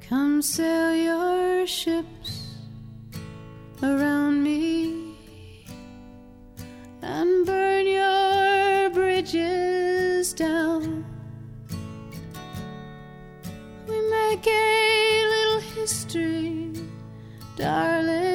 Come sail your ships around me and burn your bridges down. We make a little history, darling.